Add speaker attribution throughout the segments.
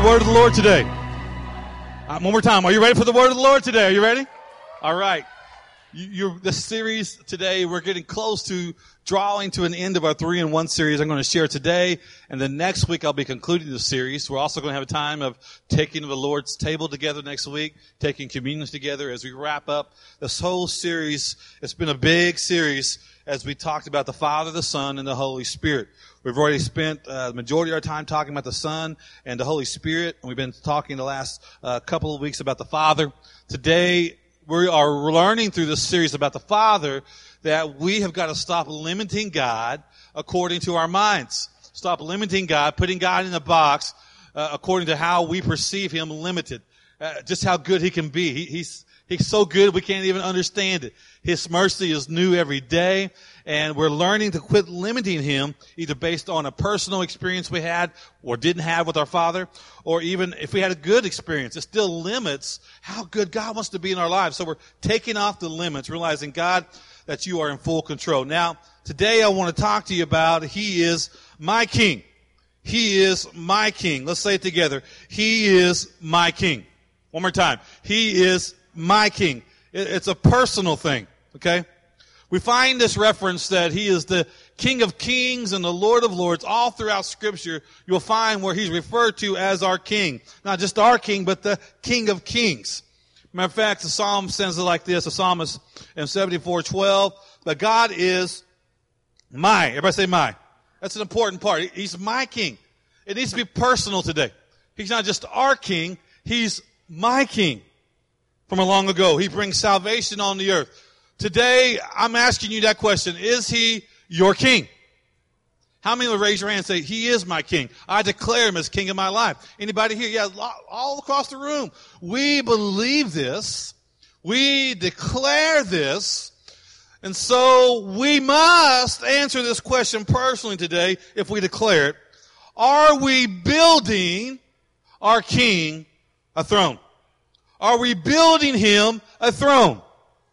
Speaker 1: the word of the Lord today? One more time. Are you ready for the word of the Lord today? Are you ready? All right. This series today, we're getting close to drawing to an end of our 3-in-1 series I'm going to share today. And then next week, I'll be concluding the series. We're also going to have a time of taking the Lord's table together next week, taking communion together as we wrap up this whole series. It's been a big series as we talked about the Father, the Son, and the Holy Spirit. We've already spent the majority of our time talking about the Son and the Holy Spirit, and we've been talking the last couple of weeks about the Father. Today, we are learning through this series about the Father that we have got to stop limiting God according to our minds. Stop limiting God, putting God in a box according to how we perceive Him limited. Just how good He can be. He's so good we can't even understand it. His mercy is new every day, and we're learning to quit limiting Him either based on a personal experience we had or didn't have with our Father, or even if we had a good experience, it still limits how good God wants to be in our lives. So we're taking off the limits, realizing, God, that you are in full control. Now, today I want to talk to you about He is my King. He is my King. Let's say it together. He is my King. One more time. He is my King. It's a personal thing, okay? We find this reference that He is the King of Kings and the Lord of Lords. All throughout Scripture, you'll find where He's referred to as our King. Not just our King, but the King of Kings. Matter of fact, the Psalm says it like this, the psalmist in 74:12, that God is my. Everybody say my. That's an important part. He's my King. It needs to be personal today. He's not just our King, He's my King. From a long ago, He brings salvation on the earth. Today, I'm asking you that question. Is He your King? How many will raise your hand and say, He is my King? I declare Him as King of my life. Anybody here? Yeah, all across the room. We believe this. We declare this. And so we must answer this question personally today if we declare it. Are we building our King a throne? Are we building Him a throne?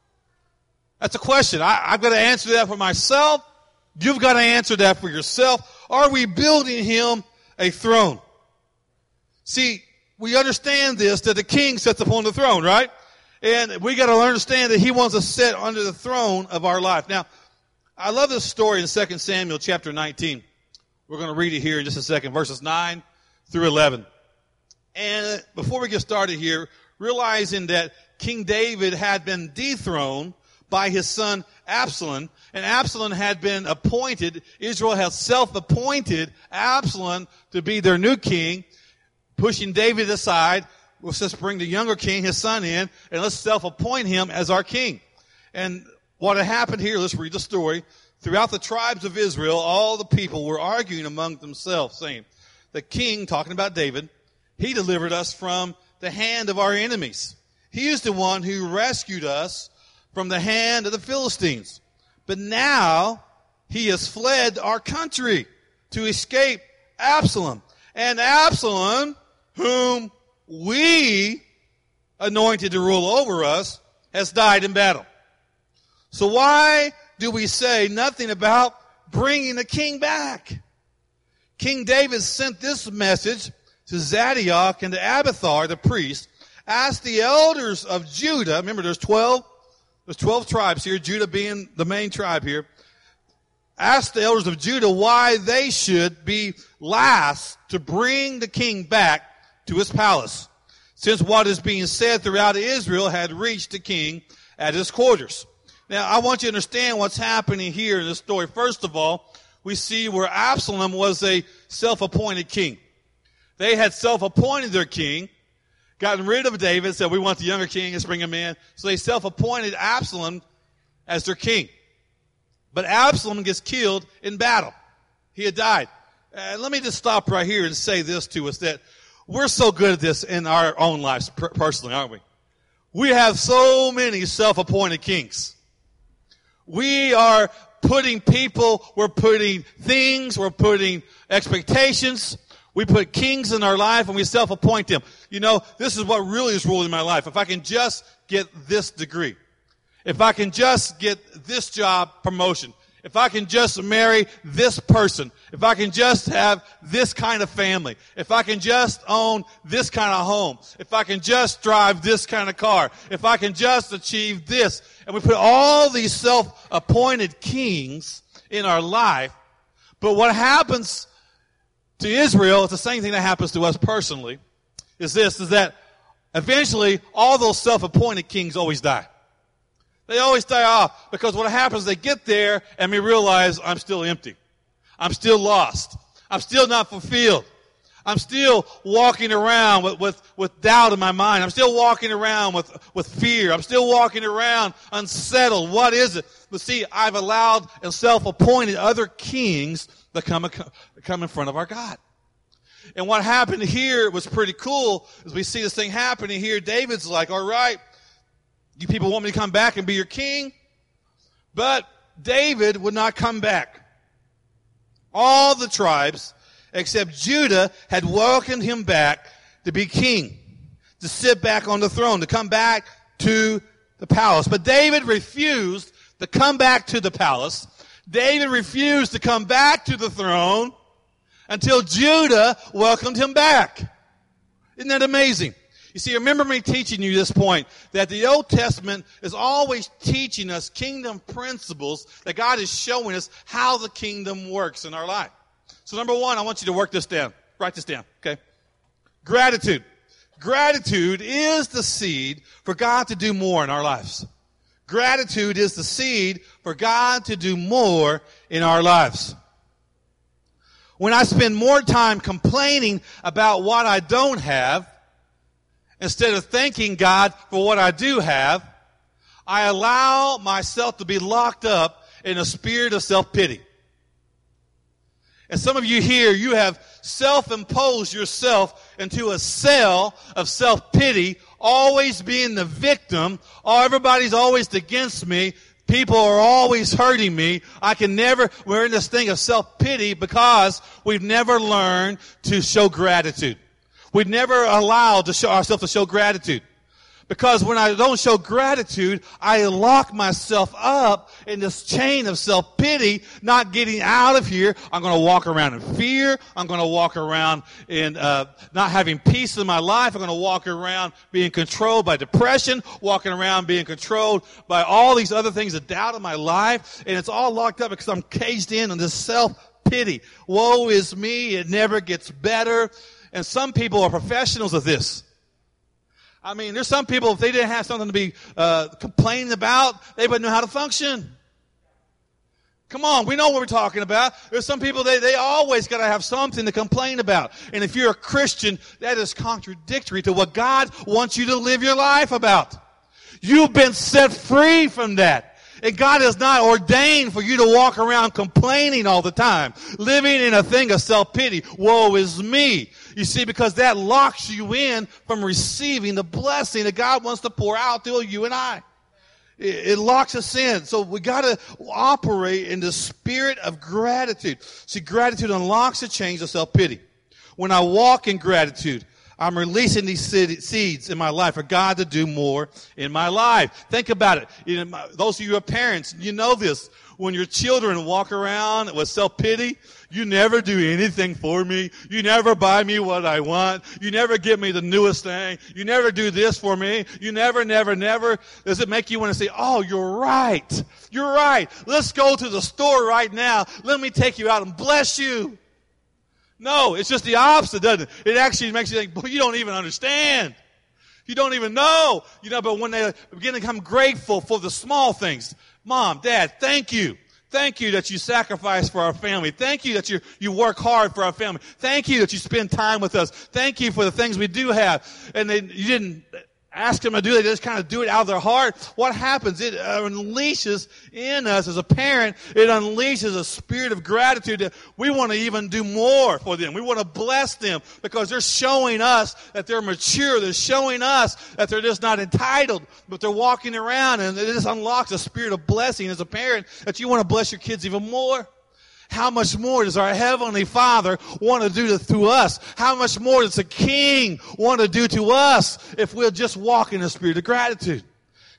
Speaker 1: That's a question. I've got to answer that for myself. You've got to answer that for yourself. Are we building Him a throne? See, we understand this, that the King sits upon the throne, right? And we got to understand that He wants to sit under the throne of our life. Now, I love this story in 2 Samuel chapter 19. We're going to read it here in just a second, verses 9 through 11. And before we get started here, realizing that King David had been dethroned by his son Absalom, and Absalom had been appointed, Israel has self-appointed Absalom to be their new king, pushing David aside. Let's just bring the younger king, his son, in, and let's self-appoint him as our king. And what had happened here, let's read the story. Throughout the tribes of Israel, all the people were arguing among themselves, saying, the king, talking about David, he delivered us from the hand of our enemies. He is the one who rescued us from the hand of the Philistines. But now he has fled our country to escape Absalom. And Absalom, whom we anointed to rule over us, has died in battle. So why do we say nothing about bringing the king back? King David sent this message to Zadok and to Abiathar, the priest, asked the elders of Judah, remember there's 12 tribes here, Judah being the main tribe here, asked the elders of Judah why they should be last to bring the king back to his palace, since what is being said throughout Israel had reached the king at his quarters. Now, I want you to understand what's happening here in this story. First of all, we see where Absalom was a self-appointed king. They had self-appointed their king, gotten rid of David, said, we want the younger king, let's bring him in. So they self-appointed Absalom as their king. But Absalom gets killed in battle. He had died. Let me just stop right here and say this to us, that we're so good at this in our own lives personally, aren't we? We have so many self-appointed kings. We are putting people, we're putting things, we're putting expectations. We put kings in our life and we self-appoint them. You know, this is what really is ruling my life. If I can just get this degree. If I can just get this job promotion. If I can just marry this person, if I can just have this kind of family, if I can just own this kind of home, if I can just drive this kind of car, if I can just achieve this, and we put all these self-appointed kings in our life, but what happens to Israel, it's the same thing that happens to us personally, is that eventually all those self-appointed kings always die. They always die off because what happens, they get there and we realize I'm still empty. I'm still lost. I'm still not fulfilled. I'm still walking around with doubt in my mind. I'm still walking around with fear. I'm still walking around unsettled. What is it? But see, I've allowed and self-appointed other kings that come in front of our God. And what happened here was pretty cool as we see this thing happening here. David's like, all right, you people want me to come back and be your king? But David would not come back. All the tribes except Judah had welcomed him back to be king, to sit back on the throne, to come back to the palace. But David refused to come back to the palace. David refused to come back to the throne until Judah welcomed him back. Isn't that amazing? You see, remember me teaching you this point, that the Old Testament is always teaching us kingdom principles, that God is showing us how the kingdom works in our life. So number one, I want you to work this down. Write this down, okay? Gratitude. Gratitude is the seed for God to do more in our lives. Gratitude is the seed for God to do more in our lives. When I spend more time complaining about what I don't have, instead of thanking God for what I do have, I allow myself to be locked up in a spirit of self-pity. And some of you here, you have self-imposed yourself into a cell of self-pity, always being the victim. Oh, everybody's always against me. People are always hurting me. We're in this thing of self-pity because we've never learned to show gratitude. We've never allowed to show ourselves to show gratitude. Because when I don't show gratitude, I lock myself up in this chain of self-pity, not getting out of here. I'm going to walk around in fear. I'm going to walk around in not having peace in my life. I'm going to walk around being controlled by depression, walking around being controlled by all these other things, the doubt in my life. And it's all locked up because I'm caged in on this self-pity. Woe is me. It never gets better. And some people are professionals of this. I mean, there's some people, if they didn't have something to be complaining about, they wouldn't know how to function. Come on, we know what we're talking about. There's some people, they always got to have something to complain about. And if you're a Christian, that is contradictory to what God wants you to live your life about. You've been set free from that. And God has not ordained for you to walk around complaining all the time, living in a thing of self-pity. Woe is me. You see, because that locks you in from receiving the blessing that God wants to pour out to you and I. It locks us in. So we got to operate in the spirit of gratitude. See, gratitude unlocks the chains of self-pity. When I walk in gratitude, I'm releasing these seeds in my life for God to do more in my life. Think about it. You know, those of you who are parents, you know this. When your children walk around with self-pity, you never do anything for me. You never buy me what I want. You never give me the newest thing. You never do this for me. You never. Does it make you want to say, oh, you're right. You're right. Let's go to the store right now. Let me take you out and bless you. No, it's just the opposite, doesn't it? It actually makes you think, boy, you don't even understand. You don't even know. But when they begin to become grateful for the small things, Mom, Dad, thank you. Thank you that you sacrifice for our family. Thank you that you work hard for our family. Thank you that you spend time with us. Thank you for the things we do have. And you didn't ask them to do it. They just kind of do it out of their heart. What happens? It unleashes in us as a parent, it unleashes a spirit of gratitude that we want to even do more for them. We want to bless them because they're showing us that they're mature. They're showing us that they're just not entitled, but they're walking around, and it just unlocks a spirit of blessing as a parent that you want to bless your kids even more. How much more does our Heavenly Father want to do to us? How much more does the King want to do to us if we'll just walk in a spirit of gratitude?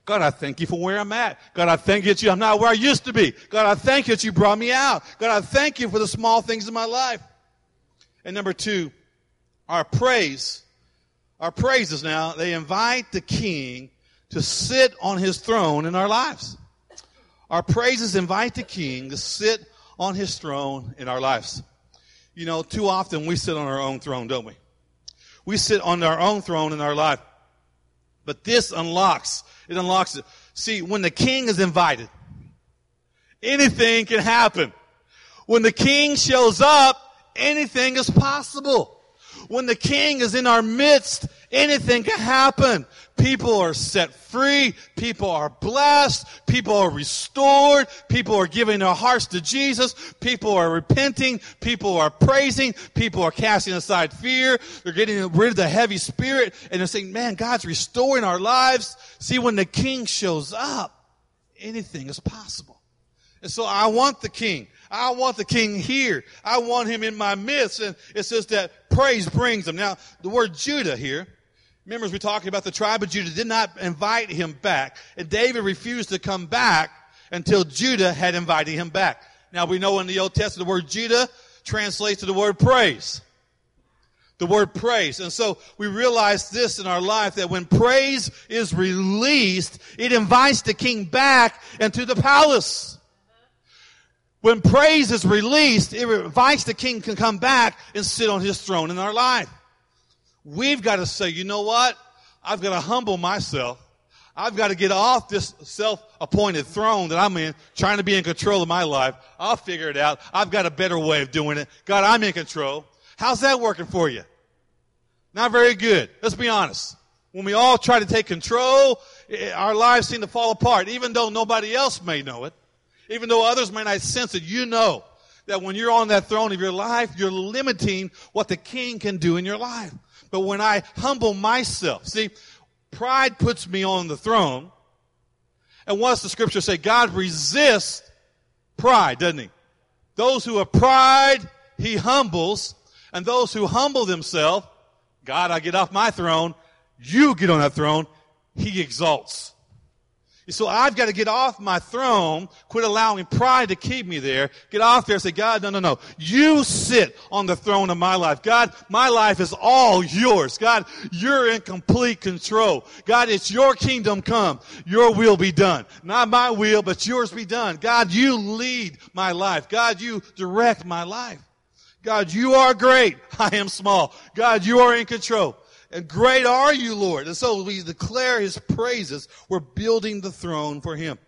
Speaker 1: God, I thank you for where I'm at. God, I thank you that I'm not where I used to be. God, I thank you that you brought me out. God, I thank you for the small things in my life. And number 2, our praises now, they invite the King to sit on his throne in our lives. Our praises invite the King to sit on his throne in our lives. You know, too often we sit on our own throne, don't we? We sit on our own throne in our life. But this unlocks it. See, when the King is invited, anything can happen. When the King shows up, anything is possible. When the King is in our midst, anything can happen. People are set free. People are blessed. People are restored. People are giving their hearts to Jesus. People are repenting. People are praising. People are casting aside fear. They're getting rid of the heavy spirit. And they're saying, man, God's restoring our lives. See, when the King shows up, anything is possible. And so I want the King. I want the King here. I want him in my midst. And it says that praise brings him. Now, the word Judah here, remember as we're talking about the tribe of Judah, did not invite him back. And David refused to come back until Judah had invited him back. Now, we know in the Old Testament the word Judah translates to the word praise. The word praise. And so we realize this in our life, that when praise is released, it invites the King back into the palace. When praise is released, it invites the King to come back and sit on his throne in our life. We've got to say, you know what? I've got to humble myself. I've got to get off this self-appointed throne that I'm in, trying to be in control of my life. I'll figure it out. I've got a better way of doing it. God, I'm in control. How's that working for you? Not very good. Let's be honest. When we all try to take control, our lives seem to fall apart, even though nobody else may know it. Even though others may not sense it, you know that when you're on that throne of your life, you're limiting what the King can do in your life. But when I humble myself, see, pride puts me on the throne. And what's the scripture say? God resists pride, doesn't he? Those who have pride, he humbles. And those who humble themselves, God, I get off my throne. You get on that throne. He exalts. So I've got to get off my throne, quit allowing pride to keep me there, get off there and say, God, no. You sit on the throne of my life. God, my life is all yours. God, you're in complete control. God, it's your kingdom come. Your will be done. Not my will, but yours be done. God, you lead my life. God, you direct my life. God, you are great. I am small. God, you are in control. And great are you, Lord. And so we declare his praises. We're building the throne for him.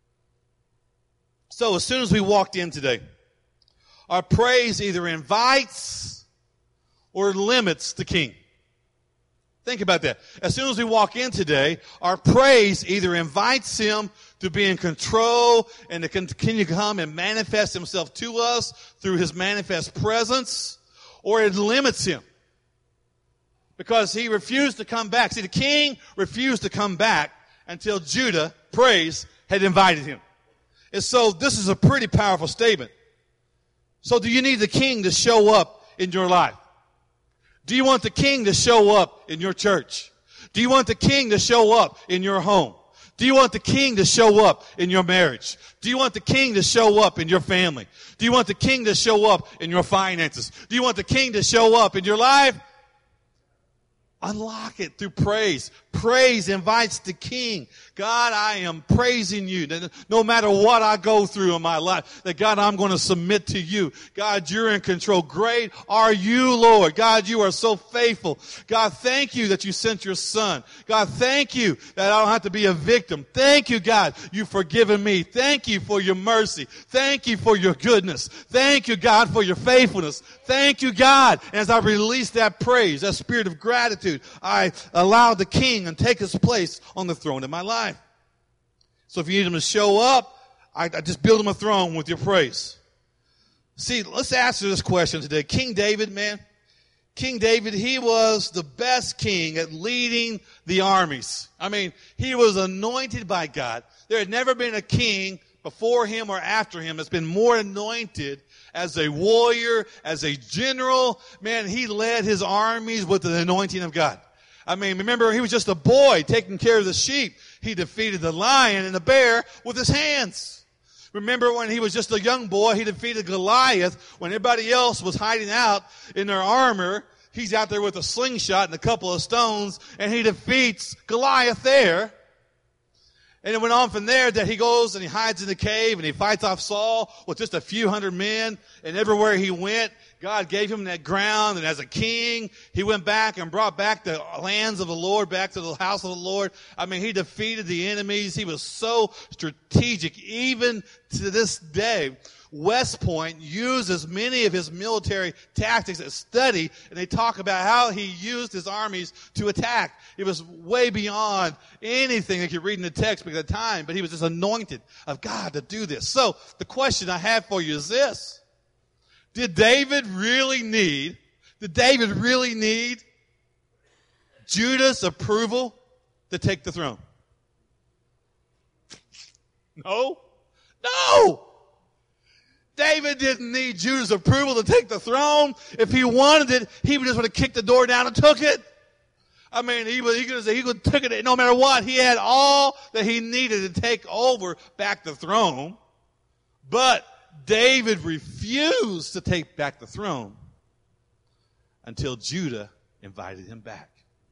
Speaker 1: So as soon as we walked in today, our praise either invites or limits the King. Think about that. As soon as we walk in today, our praise either invites him to be in control and to continue to come and manifest himself to us through his manifest presence, or it limits him. Because he refused to come back. See, the King refused to come back until Judah, praise, had invited him. And so this is a pretty powerful statement. So do you need the King to show up in your life? Do you want the King to show up in your church? Do you want the King to show up in your home? Do you want the King to show up in your marriage? Do you want the King to show up in your family? Do you want the King to show up in your finances? Do you want the King to show up in your life? Unlock it through praise. Praise invites the King. God, I am praising you. No matter what I go through in my life, that God, I'm going to submit to you. God, you're in control. Great are you, Lord. God, you are so faithful. God, thank you that you sent your son. God, thank you that I don't have to be a victim. Thank you, God, you've forgiven me. Thank you for your mercy. Thank you for your goodness. Thank you, God, for your faithfulness. Thank you, God. As I release that praise, that spirit of gratitude, I allow the King and take his place on the throne in my life. So if you need him to show up, I just build him a throne with your praise. See, let's answer this question today. King David, man, King David, he was the best king at leading the armies. I mean, he was anointed by God. There had never been a king before him or after him that's been more anointed as a warrior, as a general. Man, he led his armies with the anointing of God. I mean, remember, he was just a boy taking care of the sheep. He defeated the lion and the bear with his hands. Remember when he was just a young boy, he defeated Goliath. When everybody else was hiding out in their armor, he's out there with a slingshot and a couple of stones, and he defeats Goliath there. And it went on from there that he goes and he hides in the cave and he fights off Saul with just a few hundred men. And everywhere he went, God gave him that ground. And as a king, he went back and brought back the lands of the Lord, back to the house of the Lord. I mean, he defeated the enemies. He was so strategic. Even to this day, West Point uses many of his military tactics at study, and they talk about how he used his armies to attack. It was way beyond anything that you read in the text at the time, but he was just anointed of God to do this. So the question I have for you is this. Did David really need Judah's approval to take the throne? No. David didn't need Judah's approval to take the throne. If he wanted it, he would just would have kicked the door down and took it. I mean, he could took it no matter what. He had all that he needed to take over back the throne. But David refused to take back the throne until Judah invited him back.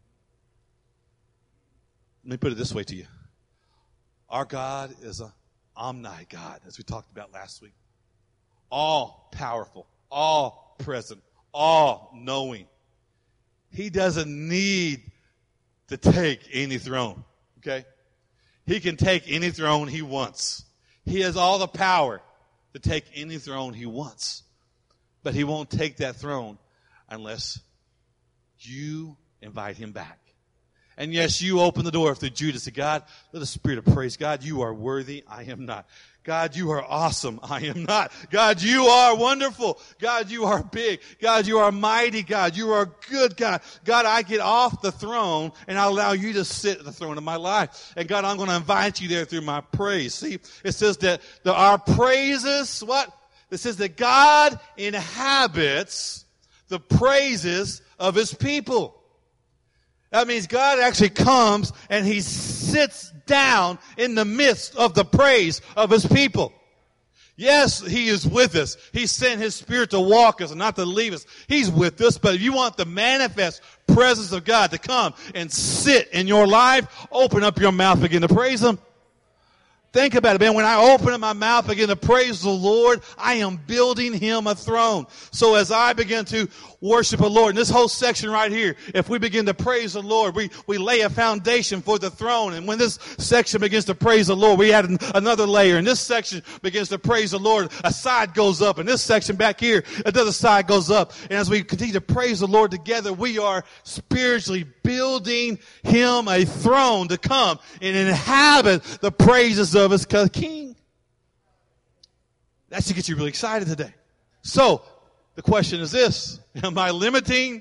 Speaker 1: Let me put it this way to you. Our God is an omni God, as we talked about last week. All powerful, all present, all knowing. He doesn't need to take any throne, okay? He can take any throne he wants. He has all the power to take any throne he wants. But he won't take that throne unless you invite him back. And yes, you open the door through Judah. Say, God, let the spirit of praise. God, you are worthy. I am not. God, you are awesome. I am not. God, you are wonderful. God, you are big. God, you are mighty. God, you are good. God, I get off the throne and I allow you to sit at the throne of my life. And God, I'm going to invite you there through my praise. See, it says that our praises, what? It says that God inhabits the praises of his people. That means God actually comes and he sits down in the midst of the praise of his people. Yes, he is with us. He sent his spirit to walk us and not to leave us. He's with us. But if you want the manifest presence of God to come and sit in your life, open up your mouth, begin to praise him. Think about it, man. When I open up my mouth, begin to praise the Lord, I am building him a throne. So as I begin to worship the Lord, in this whole section right here, if we begin to praise the Lord, we lay a foundation for the throne. And when this section begins to praise the Lord, we add another layer. And this section begins to praise the Lord, a side goes up. And this section back here, another side goes up. And as we continue to praise the Lord together, we are spiritually building him a throne to come and inhabit the praises of his king. That should get you really excited today. So, the question is this. Am I limiting?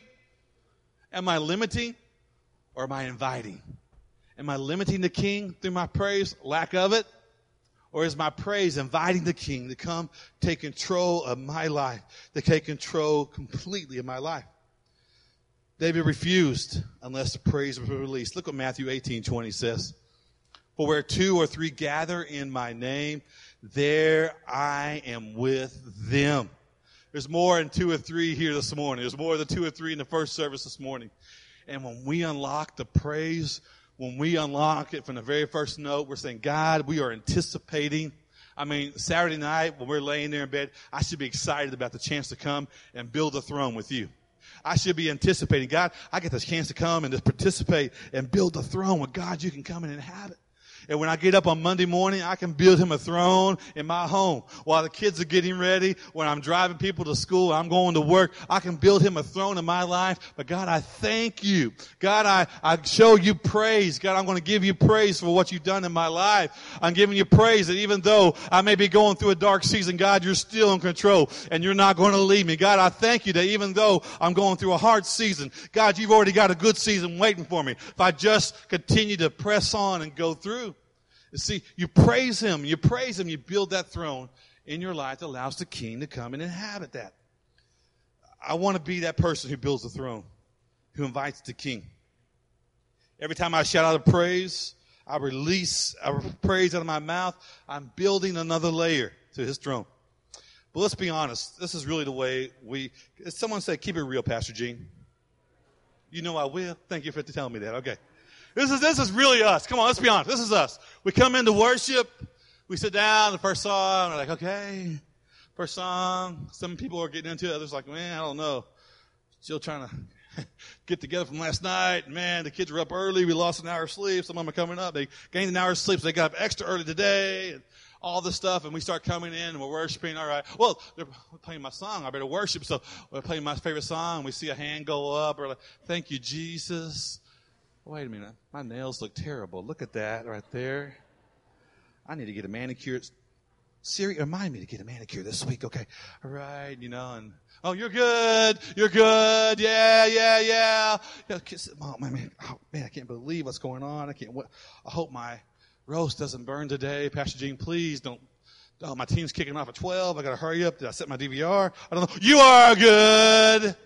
Speaker 1: Or am I inviting? Am I limiting the king through my praise, lack of it? Or is my praise inviting the king to come take control of my life, to take control completely of my life? David refused unless the praise was released. Look what Matthew 18:20 says. For where 2 or 3 gather in my name, there I am with them. There's more than 2 or 3 here this morning. There's more than 2 or 3 in the first service this morning. And when we unlock the praise, when we unlock it from the very first note, we're saying, God, we are anticipating. I mean, Saturday night when we're laying there in bed, I should be excited about the chance to come and build a throne with you. I should be anticipating, God, I get the chance to come and just participate and build a throne with God you can come and inhabit. And when I get up on Monday morning, I can build him a throne in my home. While the kids are getting ready, when I'm driving people to school, I'm going to work, I can build him a throne in my life. But God, I thank you. God, I show you praise. God, I'm going to give you praise for what you've done in my life. I'm giving you praise that even though I may be going through a dark season, God, you're still in control and you're not going to leave me. God, I thank you that even though I'm going through a hard season, God, you've already got a good season waiting for me. If I just continue to press on and go through. You see, you praise him, you build that throne in your life that allows the king to come and inhabit that. I want to be that person who builds the throne, who invites the king. Every time I shout out a praise, I release praise out of my mouth. I'm building another layer to his throne. But let's be honest. This is really the way someone said, keep it real, Pastor Gene. You know I will. Thank you for telling me that. Okay. This is really us. Come on, let's be honest. This is us. We come into worship. We sit down, the first song. We're like, okay, first song. Some people are getting into it. Others are like, man, I don't know. Still trying to get together from last night. Man, the kids were up early. We lost an hour of sleep. Some of them are coming up. They gained an hour of sleep, so they got up extra early today. And all this stuff, and we start coming in, and we're worshiping. All right. Well, they're playing my song. I better worship. So we're playing my favorite song. We see a hand go up. We're like, thank you, Jesus. Wait a minute. My nails look terrible. Look at that right there. I need to get a manicure. Siri, remind me to get a manicure this week. Okay. All right. And, oh, you're good. You're good. Yeah. Oh, man, I can't believe what's going on. I hope my roast doesn't burn today. Pastor Gene, please don't. Oh, my team's kicking off at 12. I got to hurry up. Did I set my DVR? I don't know. You are good.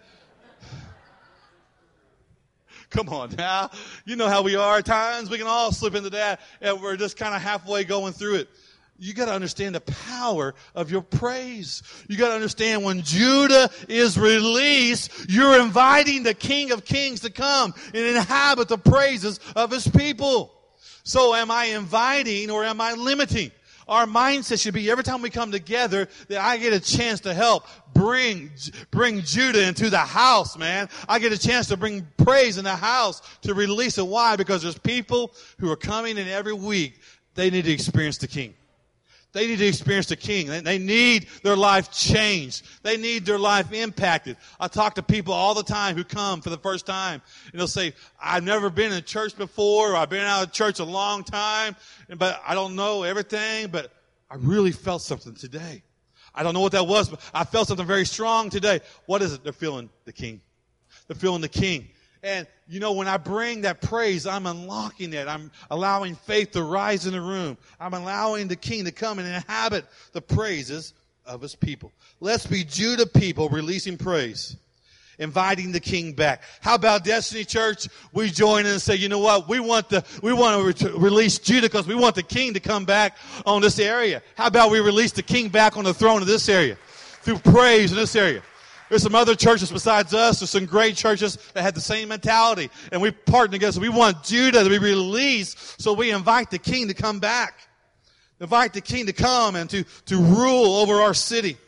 Speaker 1: Come on now. You know how we are at times. We can all slip into that, and we're just kind of halfway going through it. You got to understand the power of your praise. You got to understand when Judah is released, you're inviting the King of Kings to come and inhabit the praises of his people. So am I inviting or am I limiting? Our mindset should be every time we come together that I get a chance to help bring Judah into the house, man. I get a chance to bring praise in the house to release it. Why? Because there's people who are coming in every week. They need to experience the King. They need to experience the King. They need their life changed. They need their life impacted. I talk to people all the time who come for the first time, and they'll say, I've never been in church before, or I've been out of church a long time, but I don't know everything, but I really felt something today. I don't know what that was, but I felt something very strong today. What is it? They're feeling the King. They're feeling the King. And, when I bring that praise, I'm unlocking that. I'm allowing faith to rise in the room. I'm allowing the King to come and inhabit the praises of his people. Let's be Judah people releasing praise, inviting the King back. How about Destiny Church? We join in and say, you know what? We want to release Judah because we want the King to come back on this area. How about we release the King back on the throne of this area through praise in this area? There's some other churches besides us. There's some great churches that had the same mentality. And we partner together. So we want Judah to be released. So we invite the King to come back. Invite the King to come and to rule over our city.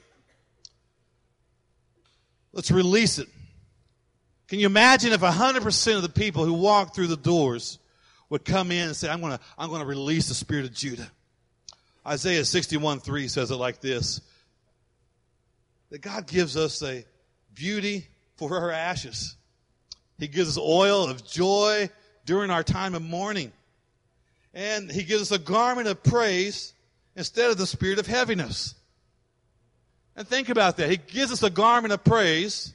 Speaker 1: Let's release it. Can you imagine if 100% of the people who walk through the doors would come in and say, I'm going to release the spirit of Judah. Isaiah 61:3 says it like this. That God gives us a beauty for her ashes. He gives us oil of joy during our time of mourning. And he gives us a garment of praise instead of the spirit of heaviness. And think about that. He gives us a garment of praise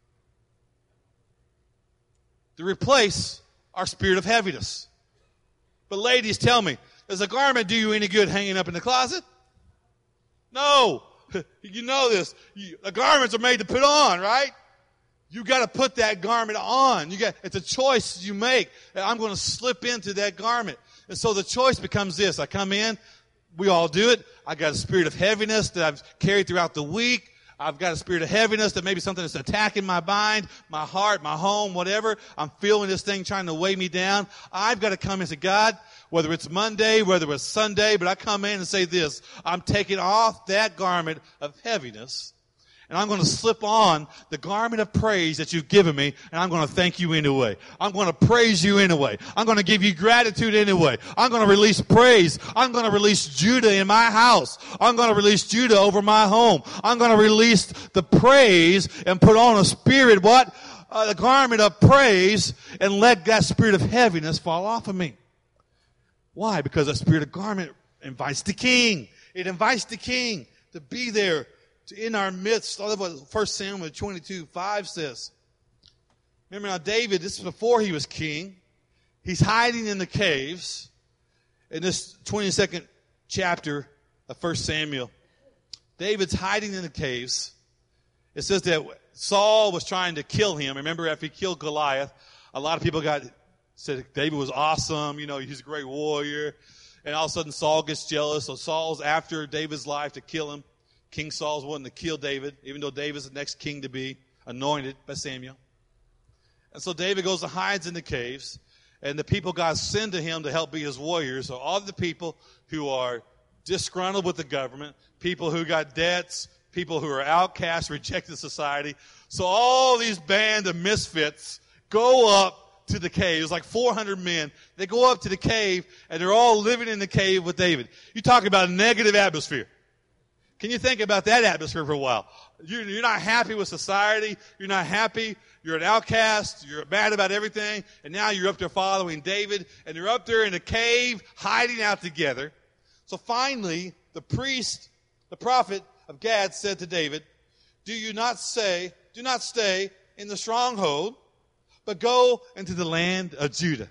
Speaker 1: to replace our spirit of heaviness. But ladies, tell me, does a garment do you any good hanging up in the closet? No. You know this. The garments are made to put on, right? You got to put that garment on. It's a choice you make. I'm going to slip into that garment. And so the choice becomes this. I come in. We all do it. I got a spirit of heaviness that I've carried throughout the week. I've got a spirit of heaviness that maybe something that's attacking my mind, my heart, my home, whatever. I'm feeling this thing trying to weigh me down. I've got to come and say, God, whether it's Monday, whether it's Sunday, but I come in and say this, I'm taking off that garment of heaviness, and I'm going to slip on the garment of praise that you've given me, and I'm going to thank you anyway. I'm going to praise you anyway. I'm going to give you gratitude anyway. I'm going to release praise. I'm going to release Judah in my house. I'm going to release Judah over my home. I'm going to release the praise and put on a spirit, the garment of praise, and let that spirit of heaviness fall off of me. Why? Because that spirit of garment invites the King. It invites the King to be there in our midst. I love what 1 Samuel 22:5 says. Remember now, David, this is before he was king. He's hiding in the caves in this 22nd chapter of 1 Samuel. David's hiding in the caves. It says that Saul was trying to kill him. Remember, after he killed Goliath, a lot of people got Said David was awesome. He's a great warrior. And all of a sudden Saul gets jealous. So Saul's after David's life to kill him. King Saul's wanting to kill David, even though David's the next king to be anointed by Samuel. And so David goes and hides in the caves. And the people God send to him to help be his warriors are all the people who are disgruntled with the government, people who got debts, people who are outcasts, rejected society. So all these band of misfits go up to the cave. It's like 400 men. They go up to the cave, and they're all living in the cave with David. You talk about a negative atmosphere. Can you think about that atmosphere for a while? You're not happy with society. You're not happy. You're an outcast. You're mad about everything. And now you're up there following David, and they're up there in a cave hiding out together. So finally, the priest, the prophet of Gad said to David, do not stay in the stronghold, but go into the land of Judah.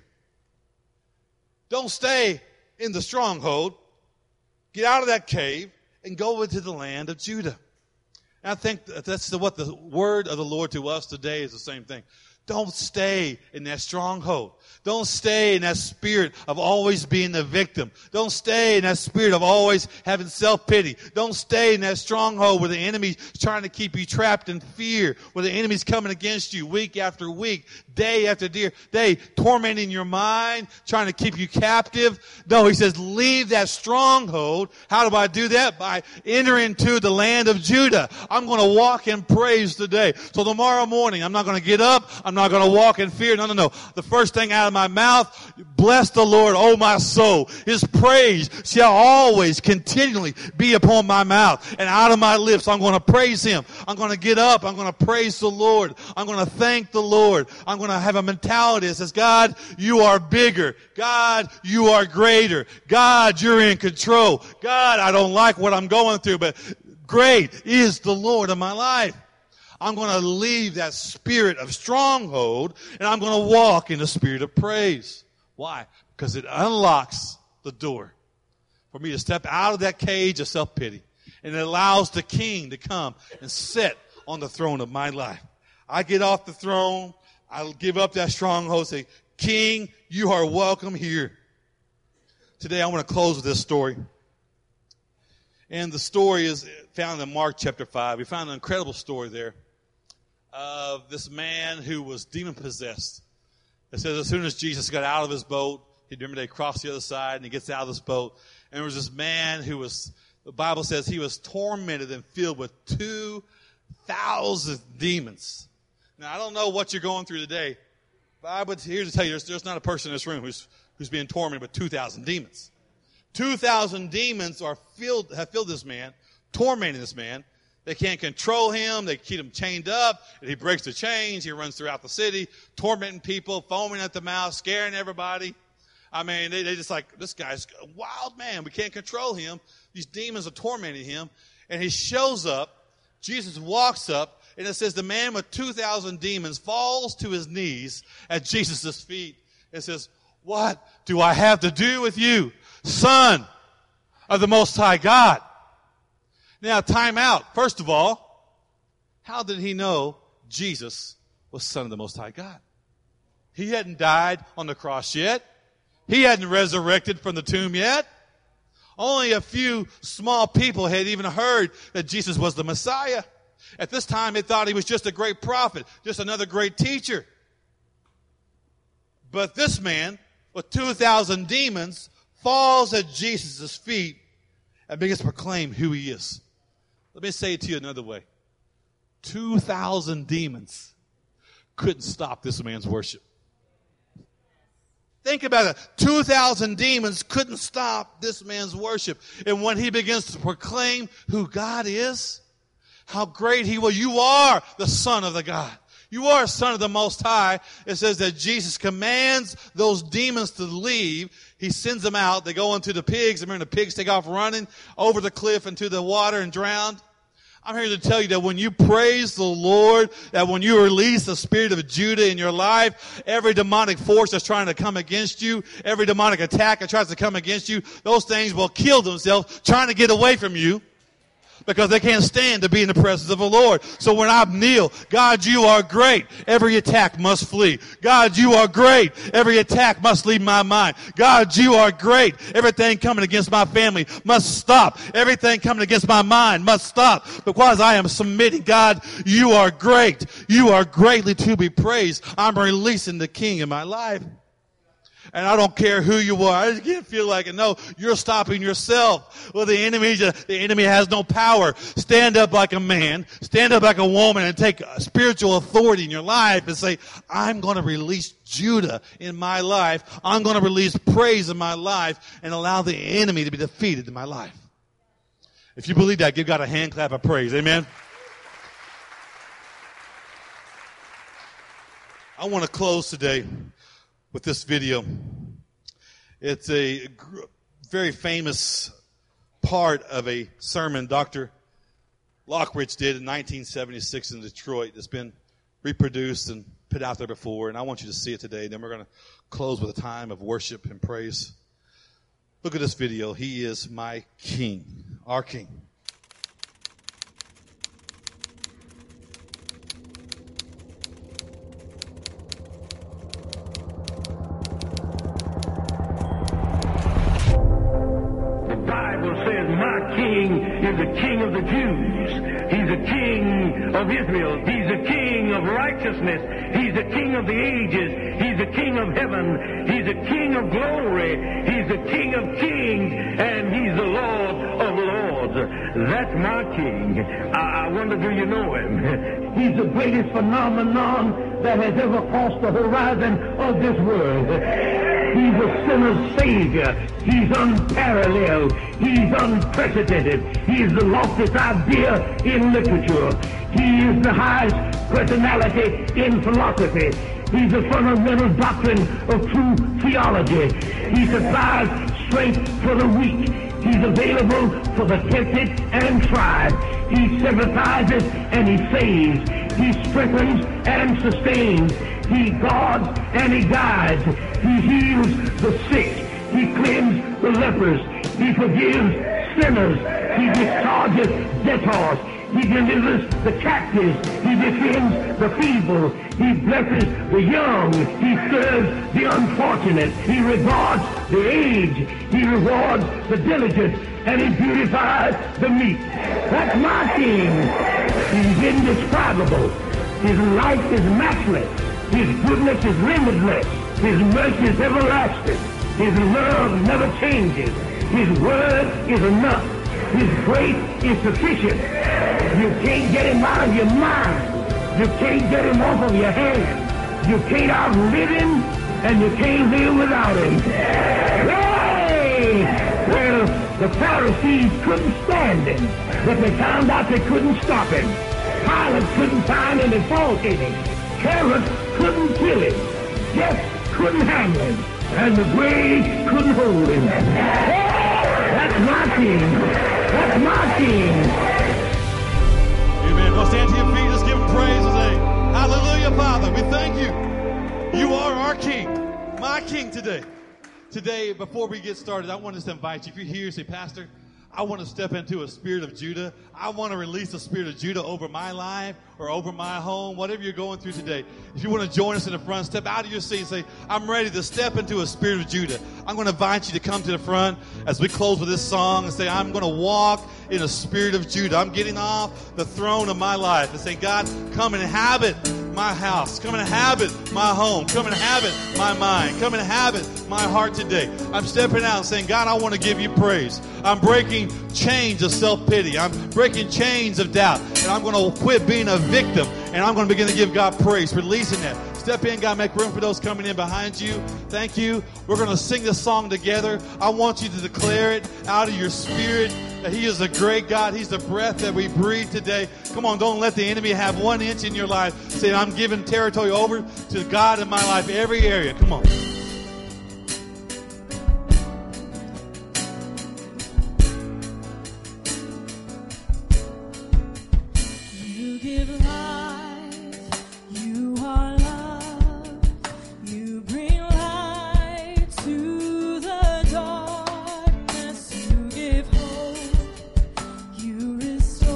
Speaker 1: Don't stay in the stronghold. Get out of that cave and go into the land of Judah. And I think that's what the word of the Lord to us today is the same thing. Don't stay in that stronghold. Don't stay in that spirit of always being the victim. Don't stay in that spirit of always having self-pity. Don't stay in that stronghold where the enemy's trying to keep you trapped in fear, where the enemy's coming against you week after week, day after day, tormenting your mind, trying to keep you captive. No, he says, leave that stronghold. How do I do that? By entering into the land of Judah. I'm going to walk in praise today. So tomorrow morning, I'm not going to get up. I'm not going to walk in fear. No. The first thing out of my mouth, bless the Lord, O my soul. His praise shall always continually be upon my mouth. And out of my lips, I'm going to praise him. I'm going to get up. I'm going to praise the Lord. I'm going to thank the Lord. I'm going to have a mentality that says, God, you are bigger. God, you are greater. God, you're in control. God, I don't like what I'm going through, but great is the Lord of my life. I'm going to leave that spirit of stronghold, and I'm going to walk in the spirit of praise. Why? Because it unlocks the door for me to step out of that cage of self-pity, and it allows the king to come and sit on the throne of my life. I get off the throne. I'll give up that stronghold, say, King, you are welcome here. Today I want to close with this story. And the story is found in Mark chapter 5. We found an incredible story there of this man who was demon-possessed. It says as soon as Jesus got out of his boat, they crossed the other side, and he gets out of this boat. And there was this man who was, the Bible says, he was tormented and filled with 2,000 demons. Now, I don't know what you're going through today, but I'm here to tell you there's not a person in this room who's being tormented with 2,000 demons. 2,000 demons have filled this man, tormenting this man. They can't control him. They keep him chained up. And he breaks the chains. He runs throughout the city, tormenting people, foaming at the mouth, scaring everybody. I mean, they just like, this guy's a wild man. We can't control him. These demons are tormenting him. And he shows up. Jesus walks up. And it says the man with 2,000 demons falls to his knees at Jesus' feet and says, what do I have to do with you, Son of the Most High God? Now, time out. First of all, how did he know Jesus was Son of the Most High God? He hadn't died on the cross yet. He hadn't resurrected from the tomb yet. Only a few small people had even heard that Jesus was the Messiah. At this time, they thought he was just a great prophet, just another great teacher. But this man, with 2,000 demons, falls at Jesus' feet and begins to proclaim who he is. Let me say it to you another way. 2,000 demons couldn't stop this man's worship. Think about it. 2,000 demons couldn't stop this man's worship. And when he begins to proclaim who God is, how great he was, you are the Son of the God. You are a Son of the Most High. It says that Jesus commands those demons to leave. He sends them out. They go into the pigs. Remember, the pigs take off running over the cliff into the water and drown. I'm here to tell you that when you praise the Lord, that when you release the spirit of Judah in your life, every demonic force that's trying to come against you, every demonic attack that tries to come against you, those things will kill themselves trying to get away from you. because they can't stand to be in the presence of the Lord. So when I kneel, God, you are great. Every attack must flee. God, you are great. Every attack must leave my mind. God, you are great. Everything coming against my family must stop. Everything coming against my mind must stop because I am submitting. God, you are great. You are greatly to be praised. I'm releasing the King in my life. And I don't care who you are. I just can't feel like it. No, you're stopping yourself. Well, the enemy has no power. Stand up like a man. Stand up like a woman and take spiritual authority in your life and say, I'm going to release Judah in my life. I'm going to release praise in my life and allow the enemy to be defeated in my life. If you believe that, give God a hand clap of praise. Amen. I want to close today with this video. It's a very famous part of a sermon Dr. Lockridge did in 1976 in Detroit. It's been reproduced and put out there before, and I want you to see it today. Then we're going to close with a time of worship and praise. Look at this video. He is my King, our King.
Speaker 2: King is the King of the Jews. He's the King of Israel. He's the King of righteousness. He's the King of the ages. He's the King of heaven. He's the King of glory. He's the King of kings. And He's the Lord of lords. That's my King. I wonder, do you know Him?
Speaker 3: He's the greatest phenomenon that has ever crossed the horizon of this world. He's a sinner's Savior. He's unparalleled. He's unprecedented. He is the loftiest idea in literature. He is the highest personality in philosophy. He's the fundamental doctrine of true theology. He supplies strength for the weak. He's available for the tempted and tried. He sympathizes and He saves. He strengthens and sustains. He guards and He guides. He heals the sick. He cleanses the lepers. He forgives sinners. He discharges debtors. He delivers the captives. He defends the feeble. He blesses the young. He serves the unfortunate. He regards the aged. He rewards the diligent. And He beautifies the meek. That's my King. He's indescribable. His life is matchless. His goodness is limitless. His mercy is everlasting. His love never changes. His word is enough. His grace is sufficient. You can't get Him out of your mind. You can't get Him off of your hands. You can't outlive Him, and you can't live without Him. Hey! Well, the Pharisees couldn't stand Him, but they found out they couldn't stop Him. Pilate couldn't find any fault in Him. Herod couldn't kill Him. Death couldn't hang Him. And the grave couldn't hold Him. That's my King. That's my King.
Speaker 1: Amen. Well, stand to your feet. Let's give Him praise today. Hallelujah, Father. We thank You. You are our King. My King today. Today, before we get started, I want us to invite you. If you're here, say, Pastor, I want to step into a spirit of Judah. I want to release the spirit of Judah over my life or over my home, whatever you're going through today. If you want to join us in the front, step out of your seat and say, I'm ready to step into a spirit of Judah. I'm going to invite you to come to the front as we close with this song and say, I'm going to walk in a spirit of Judah. I'm getting off the throne of my life and say, God, come and inhabit my house. Come and inhabit my home. Come and inhabit my mind. Come and inhabit my heart today. I'm stepping out and saying, God, I want to give You praise. I'm breaking chains of self-pity. I'm breaking chains of doubt. And I'm going to quit being a victim. And I'm going to begin to give God praise, releasing that. Step in, God, make room for those coming in behind you. Thank you. We're going to sing this song together. I want you to declare it out of your spirit that He is a great God. He's the breath that we breathe today. Come on, don't let the enemy have 1 inch in your life. Say, I'm giving territory over to God in my life, every area. Come on.
Speaker 4: You give life, You are love, You bring light to the darkness, You give hope, You restore.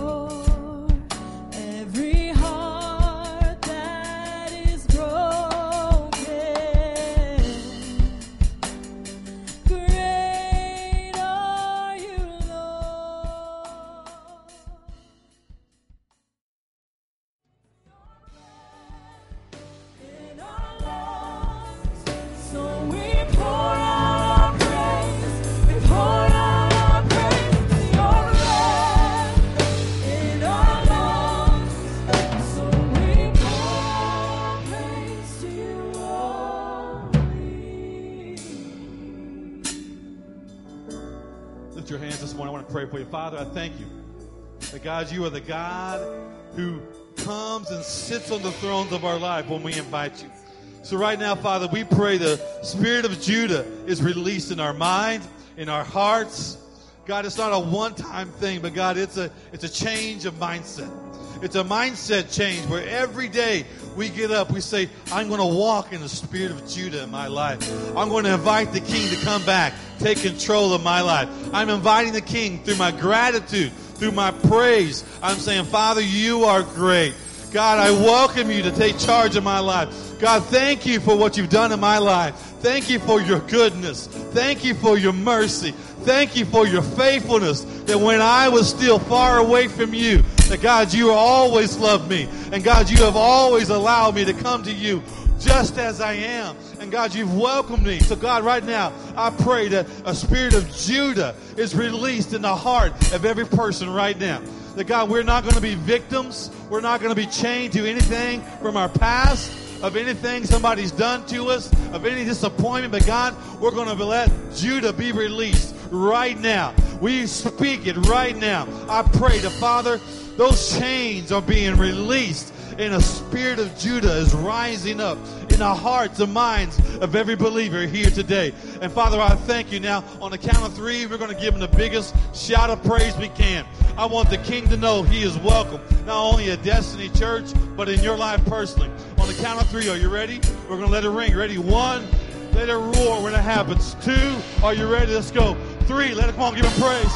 Speaker 1: pray for you. Father, I thank you that, God, you are the God who comes and sits on the thrones of our life when we invite you. So right now, Father, we pray the Spirit of Judah is released in our minds, in our hearts. God, it's not a one-time thing, but God, it's a change of mindset. It's a mindset change where every day we get up, we say, I'm going to walk in the Spirit of Judah in my life. I'm going to invite the King to come back, take control of my life. I'm inviting the King through my gratitude, through my praise. I'm saying, Father, you are great. God, I welcome you to take charge of my life. God, thank you for what you've done in my life. Thank you for your goodness. Thank you for your mercy. Thank you for your faithfulness, that when I was still far away from you, that God, you always loved me. And God, you have always allowed me to come to you just as I am. And God, you've welcomed me. So God, right now, I pray that a Spirit of Judah is released in the heart of every person right now. That God, we're not going to be victims. We're not going to be chained to anything from our past, of anything somebody's done to us, of any disappointment. But God, we're going to let Judah be released right now. We speak it right now. I pray to Father, those chains are being released, and a Spirit of Judah is rising up in the hearts and minds of every believer here today. And Father, I thank you now. On the count of 3, we're going to give him the biggest shout of praise we can. I want the King to know he is welcome, not only at Destiny Church, but in your life personally. On the count of 3, are you ready? We're going to let it ring. Ready? 1, let it roar when it happens. 2, are you ready? Let's go. 3, let it, come on, give him praise.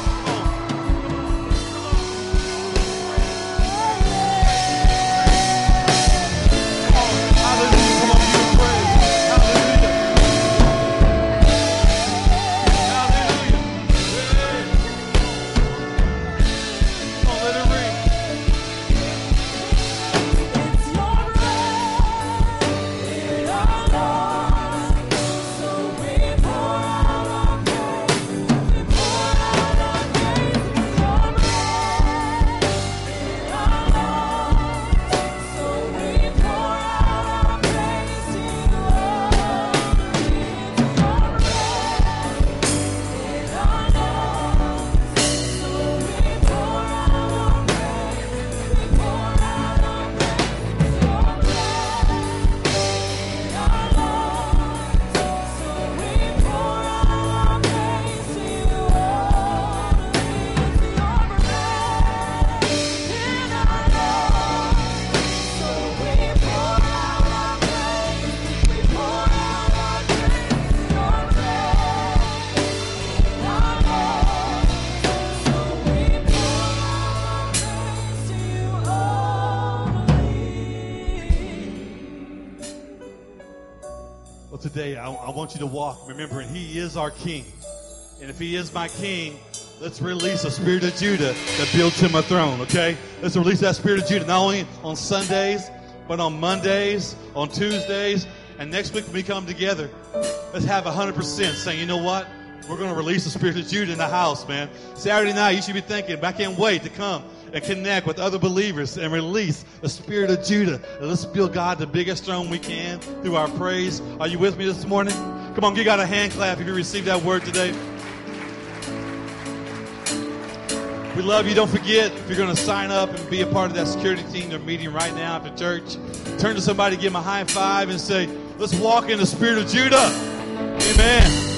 Speaker 1: Today, I want you to walk remembering he is our King. And if he is my King, let's release a Spirit of Judah that builds him a throne, okay? Let's release that Spirit of Judah not only on Sundays, but on Mondays, on Tuesdays, and next week when we come together, let's have 100% saying, you know what? We're going to release the Spirit of Judah in the house, man. Saturday night, you should be thinking, I can't wait to come and connect with other believers and release the Spirit of Judah. And let's build God the biggest throne we can through our praise. Are you with me this morning? Come on, give God a hand clap if you received that word today. We love you. Don't forget, if you're going to sign up and be a part of that security team, they're meeting right now after church. Turn to somebody, give them a high five, and say, let's walk in the Spirit of Judah. Amen.